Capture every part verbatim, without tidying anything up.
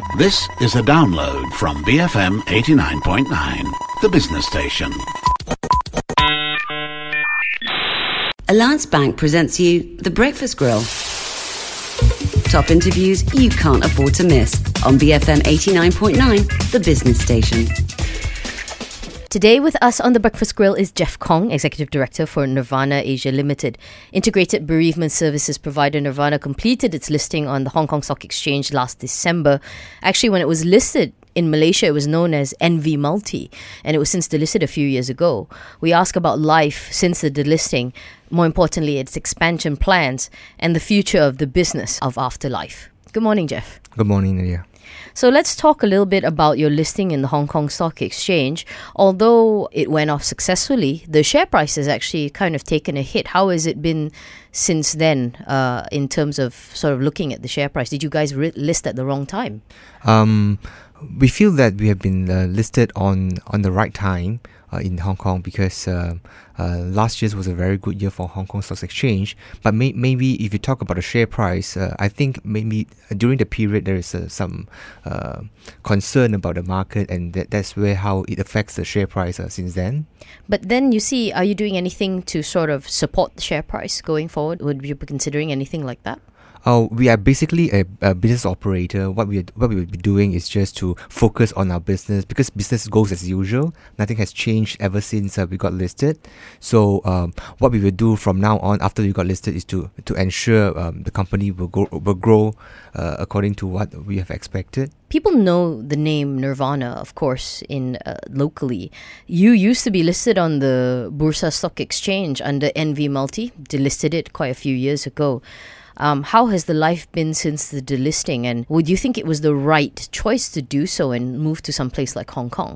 This is a download from B F M eighty-nine point nine, the business station. Alliance Bank presents you The Breakfast Grill. Top interviews you can't afford to miss on B F M eighty-nine point nine, the business station. Today with us on The Breakfast Grill is Jeff Kong, Executive Director for Nirvana Asia Limited. Integrated bereavement services provider Nirvana completed its listing on the Hong Kong Stock Exchange last December. Actually, when it was listed in Malaysia, it was known as N V Multi, and it was since delisted a few years ago. We ask about life since the delisting, more importantly, its expansion plans and the future of the business of afterlife. Good morning, Jeff. Good morning, Nadia. So let's talk a little bit about your listing in the Hong Kong Stock Exchange. Although it went off successfully, the share price has actually kind of taken a hit. How has it been since then uh, in terms of sort of looking at the share price? Did you guys re- list at the wrong time? Um, we feel that we have been uh, listed on, on the right time uh, in Hong Kong because uh, uh, last year was a very good year for Hong Kong Stock Exchange. But may- maybe if you talk about the share price, uh, I think maybe during the period there is uh, some uh, concern about the market, and that, that's where how it affects the share price uh, since then. But then you see, are you doing anything to sort of support the share price going forward? Would you be considering anything like that? Uh, we are basically a, a business operator. What we what we will be doing is just to focus on our business because business goes as usual. Nothing has changed ever since uh, we got listed. So um, what we will do from now on after we got listed is to to ensure um, the company will go will grow uh, according to what we have expected. People know the name Nirvana, of course, in uh, locally. You used to be listed on the Bursa Stock Exchange under N V Multi. Delisted it quite a few years ago. Um, how has the life been since the delisting, and would you think it was the right choice to do so and move to some place like Hong Kong?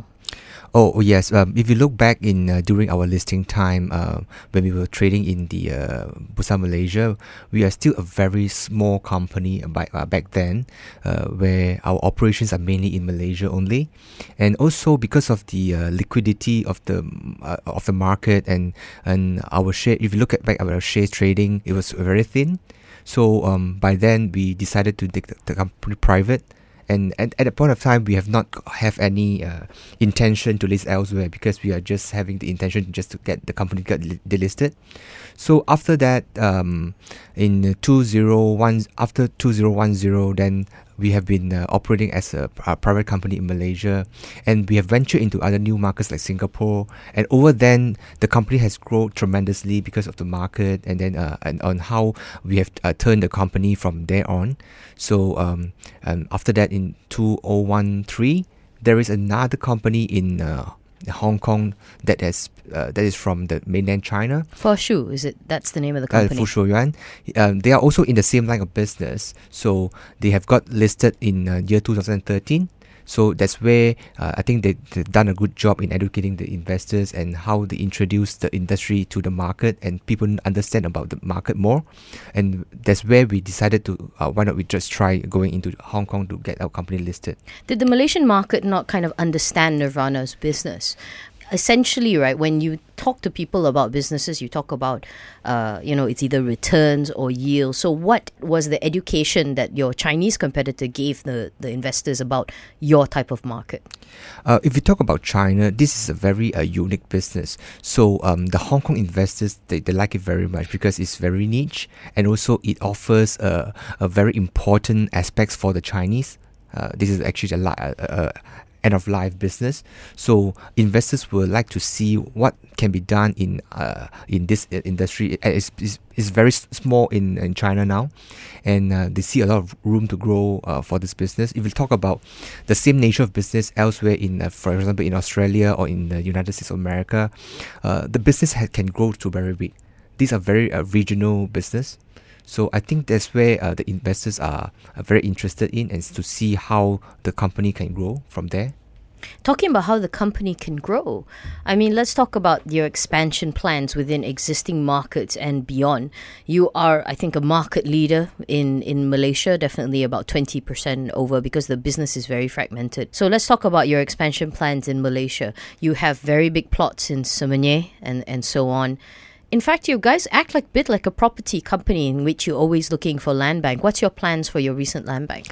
Oh yes, um, if you look back in uh, during our listing time, uh, when we were trading in the uh, Bursa Malaysia, we are still a very small company by, uh, back then, uh, where our operations are mainly in Malaysia only, and also because of the uh, liquidity of the uh, of the market and and our share. If you look at back our shares trading, it was very thin. So um, by then we decided to take the, the company private, and at, at that point of time we have not have any uh, intention to list elsewhere because we are just having the intention just to get the company get delisted. So after that, um, in two thousand one after two thousand ten, then we have been uh, operating as a, a private company in Malaysia, and we have ventured into other new markets like Singapore. And over then, the company has grown tremendously because of the market, and then uh, and on how we have uh, turned the company from there on. So um, and after that, in two thousand thirteen, there is another company in uh, Hong Kong that has uh, that is from the mainland China. Foshu, is it? That's the name of the Uh, company. Foshu Yuan. Um, they are also in the same line of business. So they have got listed in uh, year two thousand thirteen. So that's where uh, I think they, they've done a good job in educating the investors and how they introduce the industry to the market and people understand about the market more. And that's where we decided to, uh, why not we just try going into Hong Kong to get our company listed. Did the Malaysian market not kind of understand Nirvana's business? Essentially, right, when you talk to people about businesses, you talk about, uh, you know, it's either returns or yield. So what was the education that your Chinese competitor gave the, the investors about your type of market? Uh, if you talk about China, this is a very uh, unique business. So um, the Hong Kong investors, they, they like it very much because it's very niche, and also it offers uh, a very important aspects for the Chinese. Uh, this is actually a, li- a, a end of life business, so investors would like to see what can be done in uh, in this industry. It's, it's, it's very small in, in China now, and uh, they see a lot of room to grow uh, for this business. If we talk about the same nature of business elsewhere in, uh, for example, in Australia or in the United States of America, uh, the business ha- can grow to very big. These are very uh, regional business. So I think that's where uh, the investors are, are very interested in, and to see how the company can grow from there. Talking about how the company can grow, I mean, let's talk about your expansion plans within existing markets and beyond. You are, I think, a market leader in, in Malaysia, definitely about twenty percent over because the business is very fragmented. So let's talk about your expansion plans in Malaysia. You have very big plots in Semenyih and, and so on. In fact, you guys act like a bit like a property company in which you're always looking for land bank. What's your plans for your recent land bank?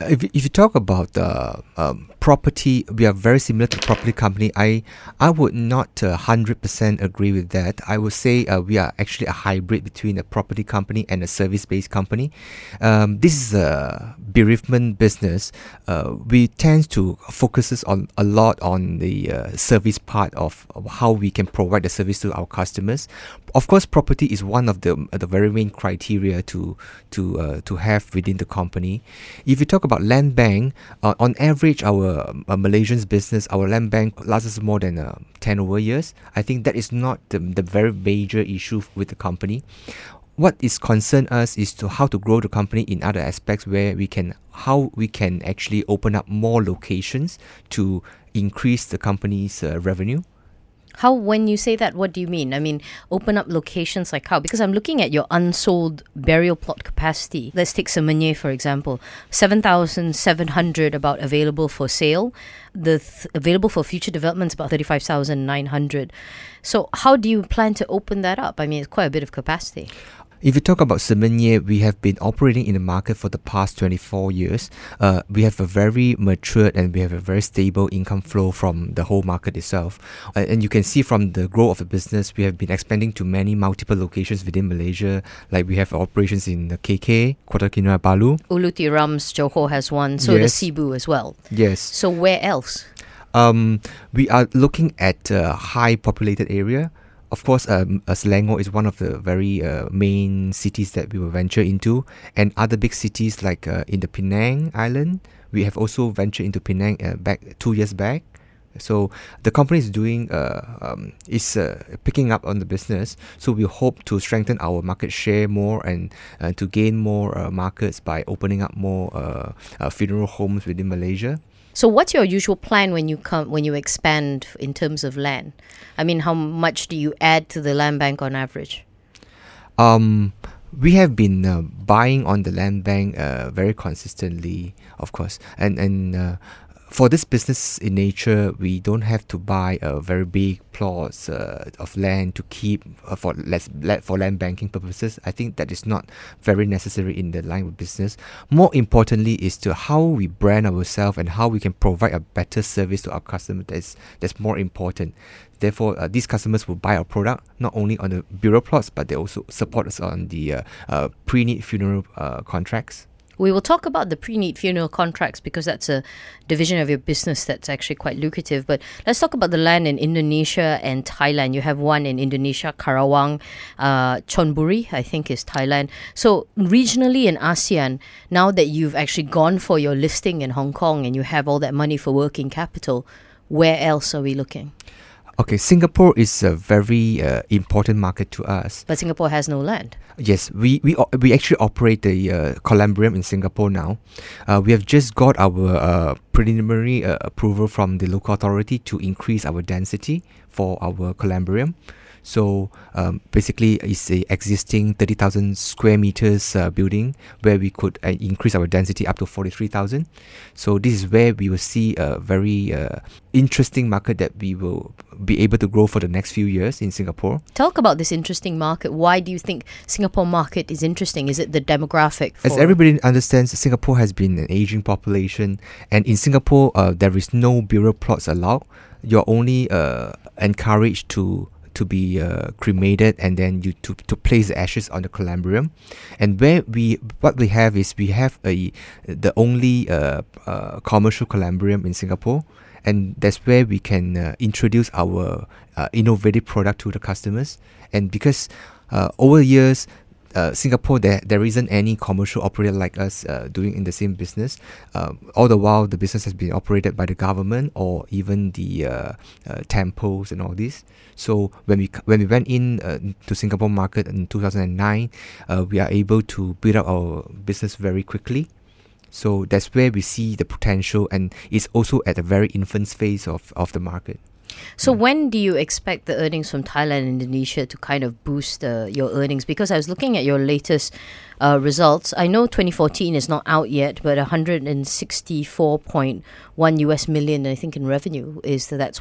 If, if you talk about uh, um, property, we are very similar to property company. I I would not uh, one hundred percent agree with that. I would say uh, we are actually a hybrid between a property company and a service-based company. Um, this is a bereavement business. Uh, we tend to focus on a lot on the uh, service part of, of how we can provide the service to our customers. Of course, property is one of the uh, the very main criteria to to uh, to have within the company. If you talk about land bank, uh, on average, our uh, Malaysian's business, our land bank lasts more than uh, ten over years. I think that is not the, the very major issue with the company. What is concern us is to how to grow the company in other aspects where we can how we can actually open up more locations to increase the company's uh, revenue. How, when you say that, what do you mean? I mean, open up locations like how? Because I'm looking at your unsold burial plot capacity. Let's take Semenyih, for example. seven thousand seven hundred about available for sale. The th- available for future developments about thirty-five thousand nine hundred. So how do you plan to open that up? I mean, it's quite a bit of capacity. If you talk about Semenyih, we have been operating in the market for the past twenty-four years. Uh, we have a very matured and we have a very stable income flow from the whole market itself. Uh, and you can see from the growth of the business, we have been expanding to many multiple locations within Malaysia. Like we have operations in the K K, Kota Kinabalu. Ulu Tirams, Johor has one. So Yes. does Cebu as well. Yes. So where else? Um, we are looking at a high populated area. Of course, um, uh, Selangor is one of the very uh, main cities that we will venture into, and other big cities like uh, in the Penang Island. We have also ventured into Penang uh, back two years back. So the company is doing uh, um, is uh, picking up on the business. So we hope to strengthen our market share more and uh, to gain more uh, markets by opening up more uh, uh, funeral homes within Malaysia. So what's your usual plan when you come when you expand in terms of land? I mean, how much do you add to the land bank on average? Um, we have been uh, buying on the land bank uh, very consistently, of course, and and uh, for this business in nature, we don't have to buy a very big plots uh, of land to keep uh, for less for land banking purposes. I think that is not very necessary in the line of business. More importantly, is to how we brand ourselves and how we can provide a better service to our customers. That's that's more important. Therefore, uh, these customers will buy our product not only on the burial plots, but they also support us on the uh, uh, pre-need funeral uh, contracts. We will talk about the pre-need funeral contracts because that's a division of your business that's actually quite lucrative. But let's talk about the land in Indonesia and Thailand. You have one in Indonesia, Karawang, uh, Chonburi, I think is Thailand. So regionally in ASEAN, now that you've actually gone for your listing in Hong Kong and you have all that money for working capital, where else are we looking? Okay, Singapore is a very uh, important market to us. But Singapore has no land. Yes, we we we actually operate the uh, columbarium in Singapore now. Uh, we have just got our uh, preliminary uh, approval from the local authority to increase our density for our columbarium. So um, basically, it's a existing thirty thousand square meters uh, building where we could uh, increase our density up to forty-three thousand. So this is where we will see a very uh, interesting market that we will be able to grow for the next few years in Singapore. Talk about this interesting market. Why do you think Singapore market is interesting? Is it the demographic? As everybody understands, Singapore has been an aging population, and in Singapore, uh, there is no burial plots allowed. You're only uh, encouraged to to be uh, cremated and then you to, to place the ashes on the columbarium. And where we what we have is we have a the only uh, uh, commercial columbarium in Singapore, and that's where we can uh, introduce our uh, innovative product to the customers. And because uh, over the years, Uh, Singapore, there there isn't any commercial operator like us uh, doing in the same business. Uh, all the while, the business has been operated by the government or even the uh, uh, temples and all this. So when we when we went in uh, to Singapore market in two thousand nine, uh, we are able to build up our business very quickly. So that's where we see the potential, and it's also at a very infant phase of, of the market. So when do you expect the earnings from Thailand and Indonesia to kind of boost uh, your earnings? Because I was looking at your latest uh, results. I know twenty fourteen is not out yet, but one hundred sixty-four point one U S million, I think, in revenue is that that's what's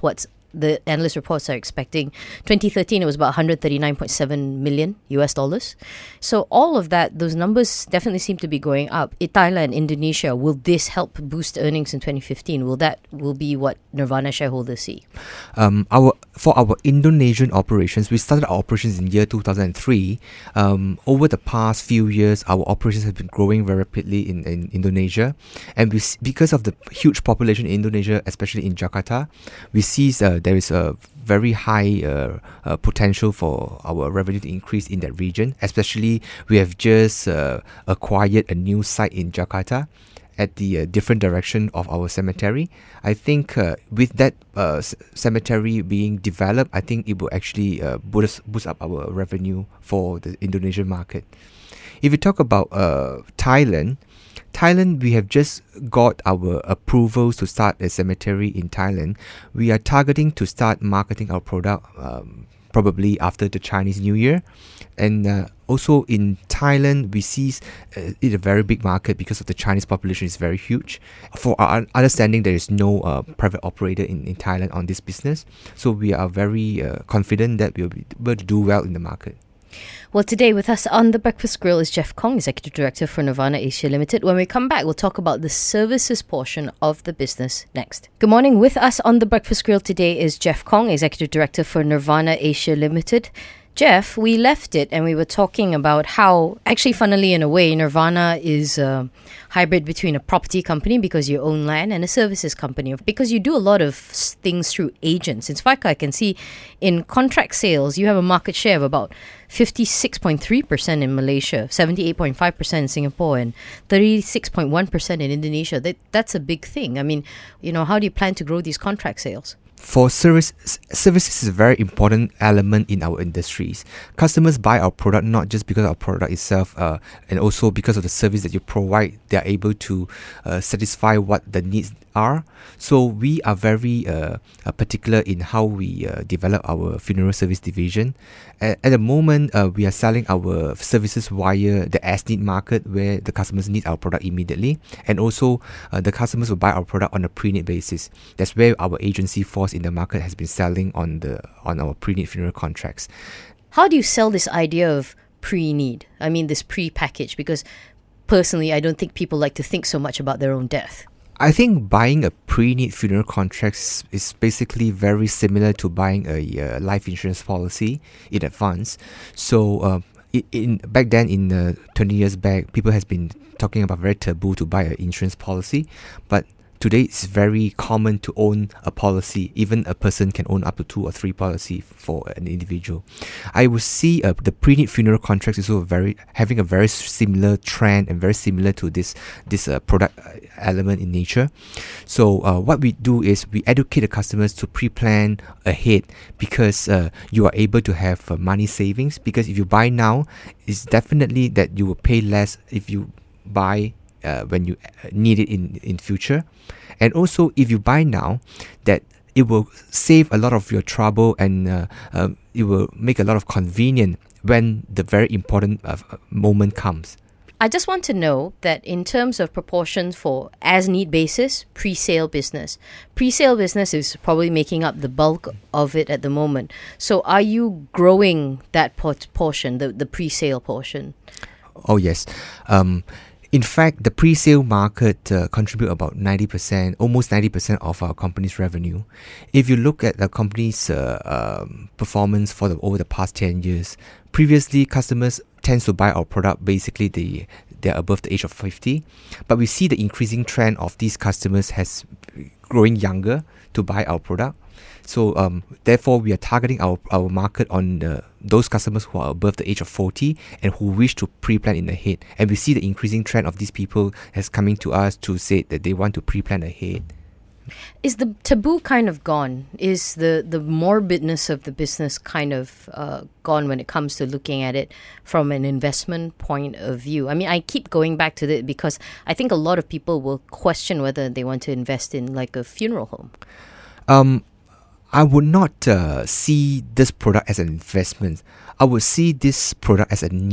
the analyst reports are expecting. twenty thirteen, it was about one hundred thirty-nine point seven million U S dollars. So all of that, those numbers definitely seem to be going up. In Thailand, Indonesia, will this help boost earnings in twenty fifteen? Will that will be what Nirvana shareholders see? Um, our for our Indonesian operations, we started our operations in year two thousand three. Um, over the past few years, our operations have been growing very rapidly in, in Indonesia, and we because of the huge population in Indonesia, especially in Jakarta, we see uh, there is a very high uh, uh, potential for our revenue to increase in that region. Especially, we have just uh, acquired a new site in Jakarta at the uh, different direction of our cemetery. I think uh, with that uh, c- cemetery being developed, I think it will actually uh, boost, boost up our revenue for the Indonesian market. If you talk about uh, Thailand, Thailand, we have just got our approvals to start a cemetery in Thailand. We are targeting to start marketing our product um, probably after the Chinese New Year. And uh, also in Thailand, we see uh, it a very big market because of the Chinese population is very huge. For our understanding, there is no uh, private operator in, in Thailand on this business. So we are very uh, confident that we'll be able to do well in the market. Well, today with us on The Breakfast Grill is Jeff Kong, Executive Director for Nirvana Asia Limited. When we come back, we'll talk about the services portion of the business next. Good morning. With us on The Breakfast Grill today is Jeff Kong, Executive Director for Nirvana Asia Limited. Jeff, we left it and we were talking about how, actually, funnily in a way, Nirvana is a hybrid between a property company because you own land and a services company because you do a lot of things through agents. In fact, I can see in contract sales, you have a market share of about fifty-six point three percent in Malaysia, seventy-eight point five percent in Singapore, and thirty-six point one percent in Indonesia. That, that's a big thing. I mean, you know, how do you plan to grow these contract sales? For service, services is a very important element in our industries. Customers buy our product not just because of our product itself, uh, and also because of the service that you provide. They are able to uh, satisfy what the needs are. So we are very uh, uh, particular in how we uh, develop our funeral service division. At, at the moment, uh, we are selling our services via the as-need market, where the customers need our product immediately, and also uh, the customers will buy our product on a pre-need basis. That's where our agency force in the market has been selling on the on our pre-need funeral contracts. How do you sell this idea of pre-need? I mean, this pre-package, because personally, I don't think people like to think so much about their own death. I think buying a pre-need funeral contract is basically very similar to buying a uh, life insurance policy in advance. So uh, in, in back then, in uh, twenty years back, people has been talking about very taboo to buy an insurance policy, but today, it's very common to own a policy. Even a person can own up to two or three policies for an individual. I would see uh, the pre-need funeral contracts is also very having a very similar trend and very similar to this this uh, product element in nature. So uh, what we do is we educate the customers to pre-plan ahead, because uh, you are able to have uh, money savings. Because if you buy now, it's definitely that you will pay less if you buy Uh, when you need it in in future. And also, if you buy now, that it will save a lot of your trouble, and uh, uh, it will make a lot of convenience when the very important uh, moment comes. I just want to know that in terms of proportions for as-need basis, pre-sale business. Pre-sale business is probably making up the bulk of it at the moment. So are you growing that port- portion, the, the pre-sale portion? Oh, yes. Um, In fact, the pre-sale market uh, contribute about ninety percent, almost ninety percent of our company's revenue. If you look at the company's uh, um, performance for the, over the past ten years, previously customers tend to buy our product basically they they're above the age of fifty, but we see the increasing trend of these customers has growing younger to buy our product. So um, therefore, we are targeting our, our market on the, those customers who are above the age of forty and who wish to pre-plan in ahead. And we see the increasing trend of these people has coming to us to say that they want to pre-plan ahead. Is the taboo kind of gone? Is the, the morbidness of the business kind of uh, gone when it comes to looking at it from an investment point of view? I mean, I keep going back to it because I think a lot of people will question whether they want to invest in like a funeral home. Um, I would not uh, see this product as an investment. I would see this product as a need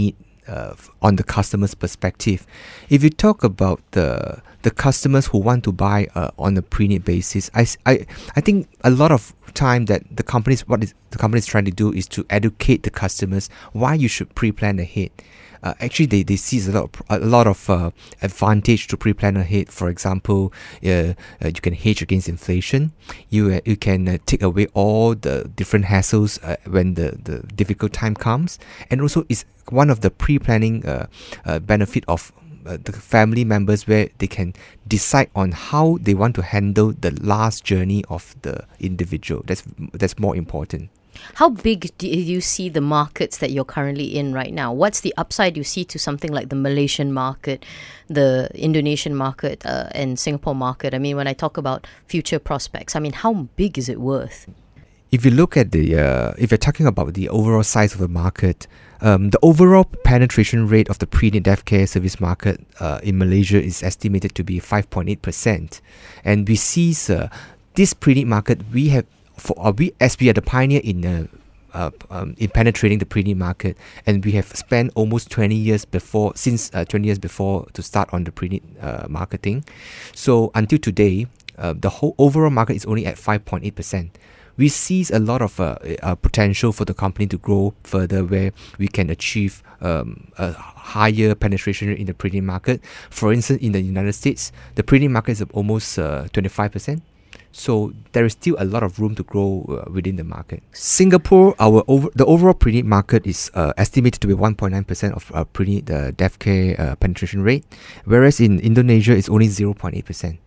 uh, on the customer's perspective. If you talk about the the customers who want to buy uh, on a pre-need basis, I, I, I think a lot of time that the companies what is, the company is trying to do is to educate the customers why you should pre-plan ahead. Uh, actually, they, they see a lot of, a lot of uh, advantage to pre-plan ahead. For example, uh, uh, you can hedge against inflation. You uh, you can uh, take away all the different hassles uh, when the, the difficult time comes. And also, it's one of the pre-planning uh, uh, benefit of uh, the family members, where they can decide on how they want to handle the last journey of the individual. That's that's more important. How big do you see the markets that you're currently in right now? What's the upside you see to something like the Malaysian market, the Indonesian market, uh, and Singapore market? I mean, when I talk about future prospects, I mean, how big is it worth? If you look at the, uh, if you're talking about the overall size of the market, um, the overall penetration rate of the pre-need death care service market uh, in Malaysia is estimated to be five point eight percent. And we see uh, this pre-need market, we have For uh, we, as we are the pioneer in uh, uh, um, in penetrating the pre-need market, and we have spent almost twenty years before, since uh, twenty years before to start on the pre-need uh, marketing. So until today, uh, the whole overall market is only at five point eight percent. We see a lot of uh, uh, potential for the company to grow further, where we can achieve um, a higher penetration rate in the pre-need market. For instance, in the United States, the pre-need market is almost uh, twenty-five percent. So there is still a lot of room to grow uh, within the market. Singapore, our over, the overall pre-need market is uh, estimated to be one point nine percent of uh, pre-need uh, death care uh, penetration rate, whereas in Indonesia it's only zero point eight percent.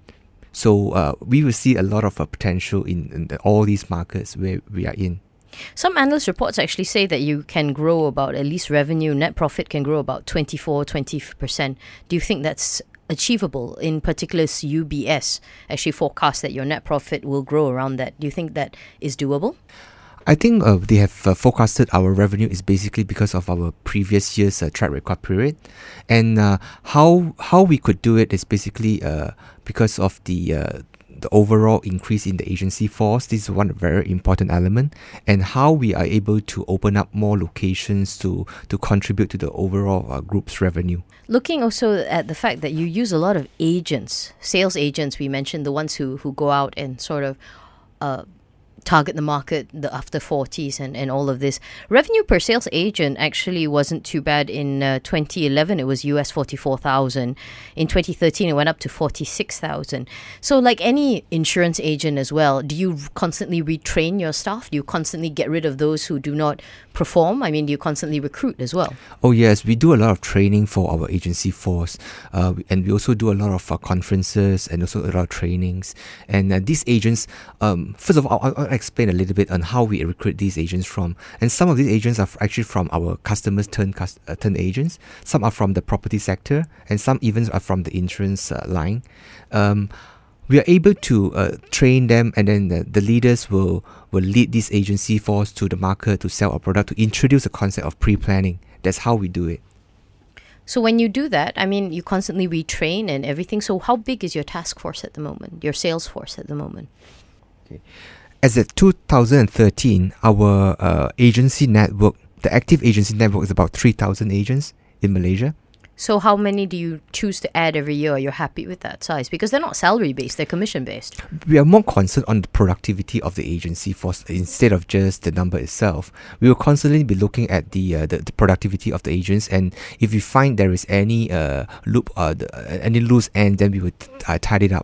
So uh, we will see a lot of uh, potential in, in the, all these markets where we are in. Some analyst reports actually say that you can grow about, at least revenue, net profit can grow about twenty-four, twenty percent. Do you think that's achievable? In particular, U B S actually forecast that your net profit will grow around that. Do you think that is doable? I think uh, they have uh, forecasted our revenue is basically because of our previous year's uh, track record period, and uh, how how we could do it is basically uh, because of the uh, the overall increase in the agency force. This is one very important element, and how we are able to open up more locations to to contribute to the overall uh, group's revenue. Looking also at the fact that you use a lot of agents, sales agents, we mentioned, the ones who, who go out and sort of uh, target the market, the after forties and, and all of this. Revenue per sales agent actually wasn't too bad. In uh, twenty eleven, it was U S forty-four thousand. In twenty thirteen, it went up to forty-six thousand. So like any insurance agent as well, do you constantly retrain your staff? Do you constantly get rid of those who do not perform? I mean, do you constantly recruit as well? Oh yes, we do a lot of training for our agency force, uh, and we also do a lot of uh, conferences and also a lot of trainings. And uh, these agents, um, first of all, I'll, I'll explain a little bit on how we recruit these agents from. And some of these agents are actually from our customers turn cust- uh, turn agents. Some are from the property sector, and some even are from the insurance uh, line. Um, we are able to uh, train them, and then the, the leaders will, will lead this agency force to the market to sell our product, to introduce the concept of pre-planning. That's how we do it. So when you do that, I mean, you constantly retrain and everything. So how big is your task force at the moment, your sales force at the moment? Okay. As of two thousand thirteen, our uh, agency network, the active agency network, is about three thousand agents in Malaysia. So how many do you choose to add every year? You're happy with that size? Because they're not salary-based, they're commission-based. We are more concerned on the productivity of the agency force instead of just the number itself. We will constantly be looking at the uh, the, the productivity of the agents, and if we find there is any uh, loop, uh, the, uh, any loose end, then we would uh, tie it up.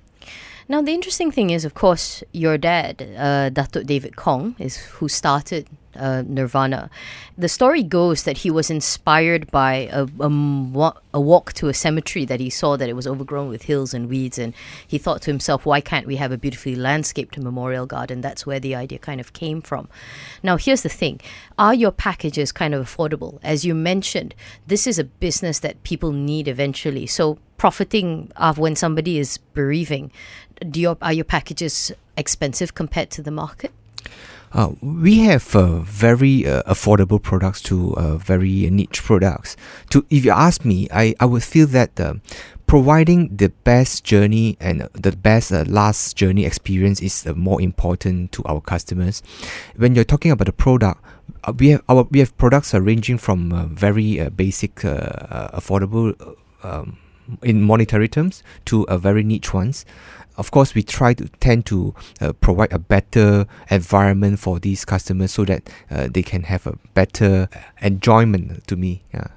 Now, the interesting thing is, of course, your dad, uh, Datuk David Kong, is who started uh, Nirvana. The story goes that he was inspired by a, a, a walk to a cemetery that he saw that it was overgrown with hills and weeds, and he thought to himself, why can't we have a beautifully landscaped memorial garden? That's where the idea kind of came from. Now, here's the thing. Are your packages kind of affordable? As you mentioned, this is a business that people need eventually. So profiting of when somebody is bereaving, do your, are your packages expensive compared to the market? Uh, we have uh, very uh, affordable products to uh, very niche products. To if you ask me, I, I would feel that uh, providing the best journey and the best uh, last journey experience is uh, more important to our customers. When you're talking about the product, uh, we have our we have products uh, ranging from uh, very uh, basic, uh, uh, affordable uh, um, in monetary terms to a uh, very niche ones. Of course, we try to tend to uh, provide a better environment for these customers so that uh, they can have a better enjoyment. To me, yeah.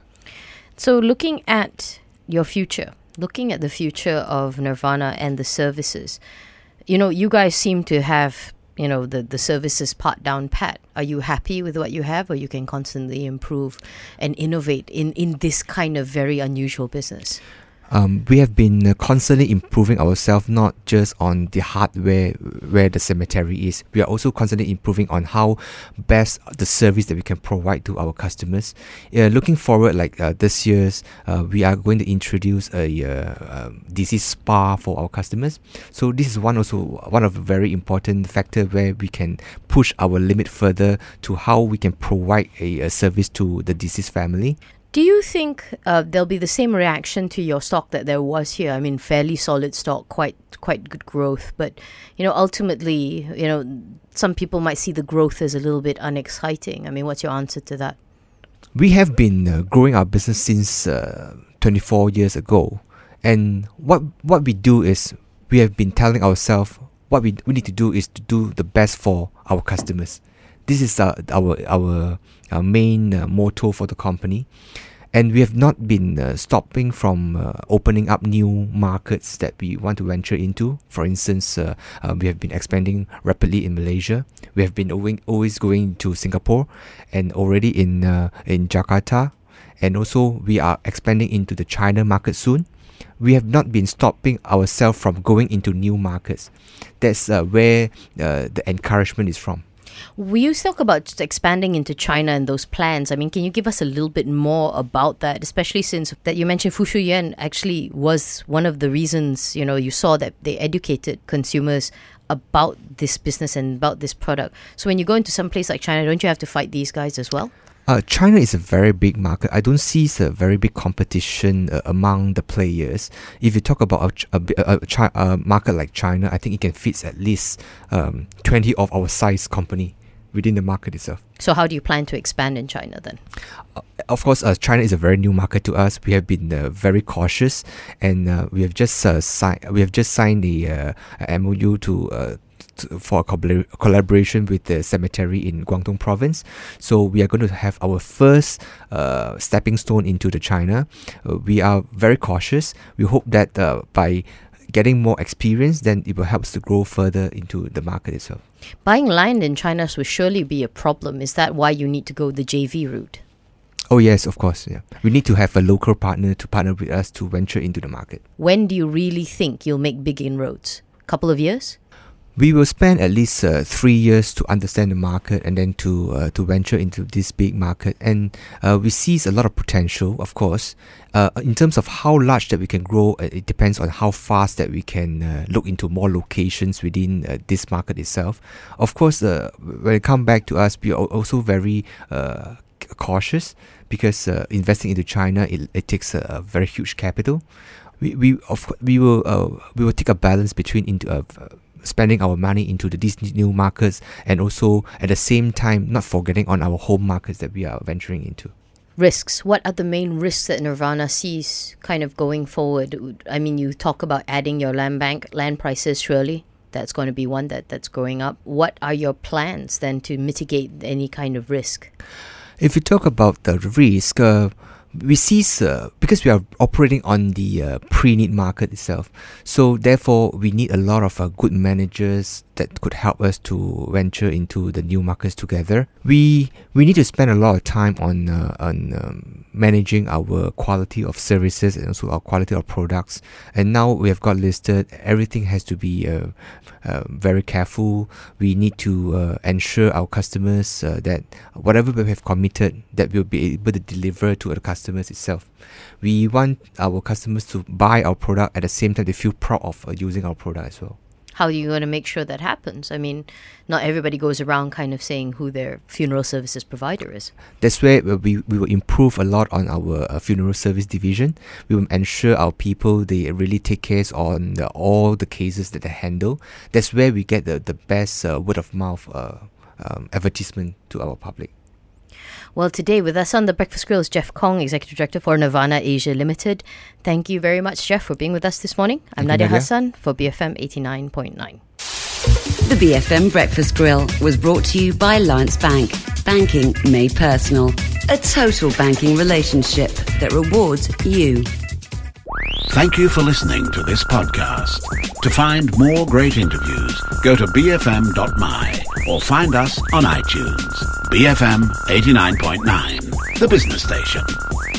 So, looking at your future, looking at the future of Nirvana and the services, you know, you guys seem to have, you know, the, the services part down pat. Are you happy with what you have, or you can constantly improve and innovate in, in this kind of very unusual business? Um, we have been uh, constantly improving ourselves, not just on the hardware where the cemetery is. We are also constantly improving on how best the service that we can provide to our customers. Uh, looking forward, like uh, this year's, uh, we are going to introduce a uh, um, disease spa for our customers. So this is one also one of the very important factor where we can push our limit further to how we can provide a, a service to the deceased family. Do you think uh, there'll be the same reaction to your stock that there was here? I mean, fairly solid stock, quite quite good growth. But, you know, ultimately, you know, some people might see the growth as a little bit unexciting. I mean, what's your answer to that? We have been uh, growing our business since uh, twenty-four years ago. And what what we do is we have been telling ourselves what we, we need to do is to do the best for our customers. This is uh, our our our main uh, motto for the company, and we have not been uh, stopping from uh, opening up new markets that we want to venture into. For instance, uh, uh, we have been expanding rapidly in Malaysia. We have been always, always going to Singapore, and already in uh, in Jakarta, and also we are expanding into the China market soon. We have not been stopping ourselves from going into new markets. That's uh, where uh, the encouragement is from. We used to talk about just expanding into China and those plans. I mean, can you give us a little bit more about that, especially since that you mentioned Fu Shu Yuan actually was one of the reasons, you know, you saw that they educated consumers about this business and about this product. So when you go into some place like China, don't you have to fight these guys as well? Uh, China is a very big market. I don't see a very big competition uh, among the players. If you talk about a, a, a, Chi- a market like China, I think it can fit at least um, twenty of our size company within the market itself. So how do you plan to expand in China then? Uh, of course, uh, China is a very new market to us. We have been uh, very cautious, and uh, we have just uh, signed. We have just signed the uh, M O U to. Uh, for a collabor- collaboration with the cemetery in Guangdong province. So we are going to have our first uh, stepping stone into the China. Uh, we are very cautious. We hope that uh, by getting more experience, then it will help us to grow further into the market itself. Buying land in China will surely be a problem. Is that why you need to go the J V route? Oh yes, of course. Yeah, we need to have a local partner to partner with us to venture into the market. When do you really think you'll make big inroads? Couple of years? We will spend at least uh, three years to understand the market and then to uh, to venture into this big market. And uh, we see a lot of potential, of course. Uh, in terms of how large that we can grow, uh, it depends on how fast that we can uh, look into more locations within uh, this market itself. Of course, uh, when it comes back to us, we are also very uh, cautious because uh, investing into China, it, it takes a, a very huge capital. We we of we will uh, we will take a balance between into uh, spending our money into the, these new markets, and also at the same time not forgetting on our home markets that we are venturing into. Risks. What are the main risks that Nirvana sees kind of going forward? I mean, you talk about adding your land bank, land prices, surely that's going to be one that, that's going up. What are your plans then to mitigate any kind of risk? If you talk about the risk, uh, we see, uh, because we are operating on the uh, pre-need market itself, so therefore we need a lot of uh, good managers that could help us to venture into the new markets together. We we need to spend a lot of time on uh, on um, managing our quality of services and also our quality of products. And now we have got listed, everything has to be uh, uh, very careful. We need to uh, ensure our customers uh, that whatever we have committed, that we'll be able to deliver to the customers itself. We want our customers to buy our product, at the same time they feel proud of uh, using our product as well. how are you going to make sure that happens? I mean, not everybody goes around kind of saying who their funeral services provider is. That's where we, we will improve a lot on our uh, funeral service division. We will ensure our people, they really take care on the, all the cases that they handle. That's where we get the, the best uh, word of mouth uh, um, advertisement to our public. Well, today with us on The Breakfast Grill is Jeff Kong, Executive Director for Nirvana Asia Limited. Thank you very much, Jeff, for being with us this morning. I'm Thank Nadia, you, Nadia Hassan for B F M eighty-nine point nine. The B F M Breakfast Grill was brought to you by Alliance Bank. Banking made personal. A total banking relationship that rewards you. Thank you for listening to this podcast. To find more great interviews, go to b f m dot m y or find us on iTunes. B F M eighty-nine point nine, the business station.